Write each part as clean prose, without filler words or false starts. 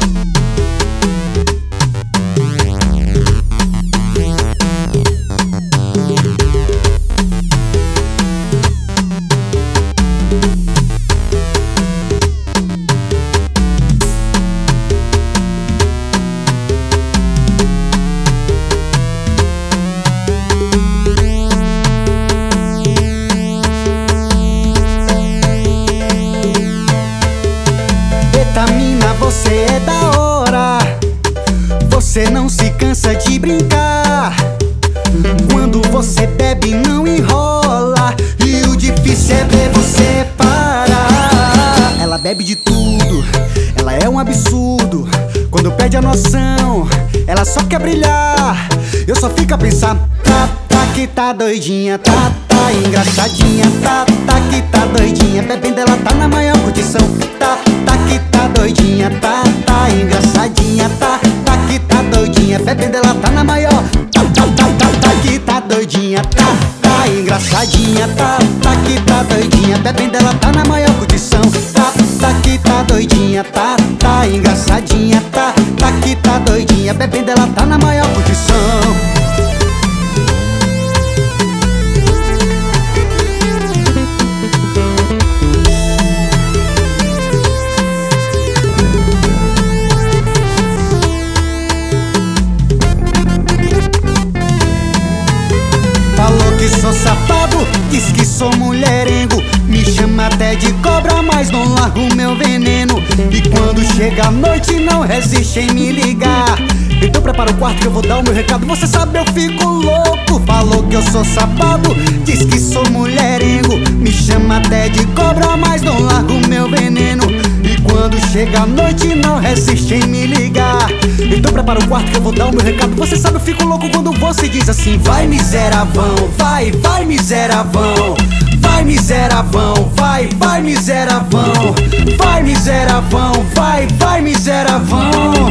Mina, você é da hora. Você não se cansa de brincar. Quando você bebe não enrola, e o difícil é ver você parar. Ela bebe de tudo, ela é um absurdo. Quando perde a noção, ela só quer brilhar. Eu só fico a pensar, tá que tá doidinha, tá engraçadinha, tá que tá doidinha. Bebendo ela tá na maior condição, tá que tá doidinha, tá engraçadinha, tá que tá doidinha. Bebendo ela tá na maior, tá que tá doidinha, tá engraçadinha, tá que tá doidinha. Bebendo ela tá na maior condição, tá que tá doidinha, tá engraçadinha, tá que tá doidinha. Bebendo ela tá na maior condição. Falou que sou safado, diz que sou mulherengo. Me chama até de cobra, mas não largo meu veneno. E quando chega a noite não resiste em me ligar. Então prepara o quarto que eu vou dar o meu recado. Você sabe, eu fico louco. Falou que eu sou safado, diz que sou mulherengo. Me chama até de cobra, mas não largo meu veneno. E quando chega a noite não resiste em me ligar. Então prepara o quarto que eu vou dar o meu recado. Você sabe, eu fico louco quando você diz assim: vai miseravão, vai miseravão, vai miseravão, vai miseravão, vai miseravão, vai miseravão.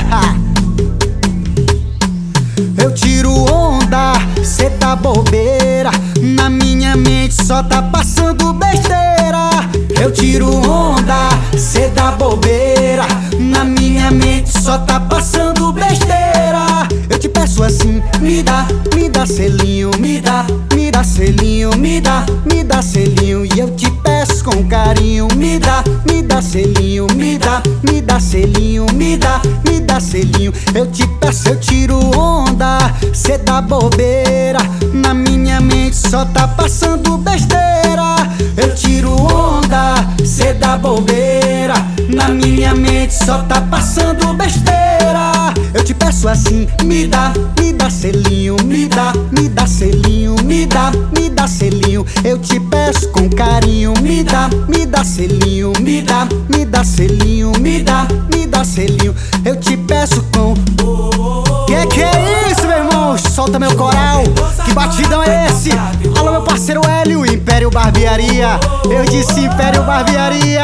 Eu tiro onda, cê tá bobeira. Na minha mente só tá passando besteira. Eu tiro onda, cê tá bobeira. Na minha mente só tá passando besteira. Eu te peço assim, me dá selinho, me dá selinho, me dá selinho. E eu te peço com carinho, me dá selinho, me dá selinho, me dá selinho. Eu te peço, eu tiro onda, cê dá bobeira. Na minha mente só tá passando besteira. Eu tiro onda, cê dá bobeira. Na minha mente só tá passando besteira. Eu te peço assim, me dá selinho, me dá selinho, me dá selinho. Eu te peço com carinho, me dá selinho, me dá selinho, me dá selinho. Eu te peço com... Que é isso, meu irmão? Solta meu coral. Que batidão é esse? Alô, meu parceiro Hélio, Império Barbearia. Eu disse Império Barbearia.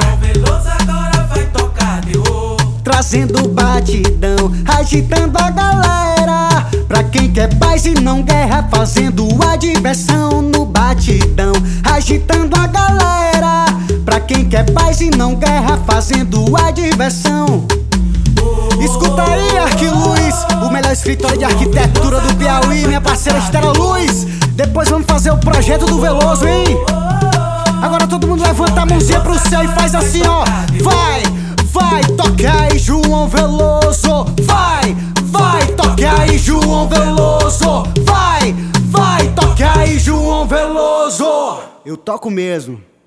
Trazendo batidão, agitando a galera. Pra quem quer paz e não guerra, fazendo a diversão no batidão, agitando a galera. Pra quem quer paz e não guerra, fazendo a diversão. Escuta aí, Arquiluz, o melhor escritório de arquitetura do Piauí, minha parceira Estela Luz. Depois vamos fazer o projeto do Veloso, hein? Agora todo mundo levanta a mãozinha pro céu e faz assim, ó. Vai, toca aí, João Veloso. Vai, toca aí, João Veloso. Vai, toca aí, João Veloso. Eu toco mesmo.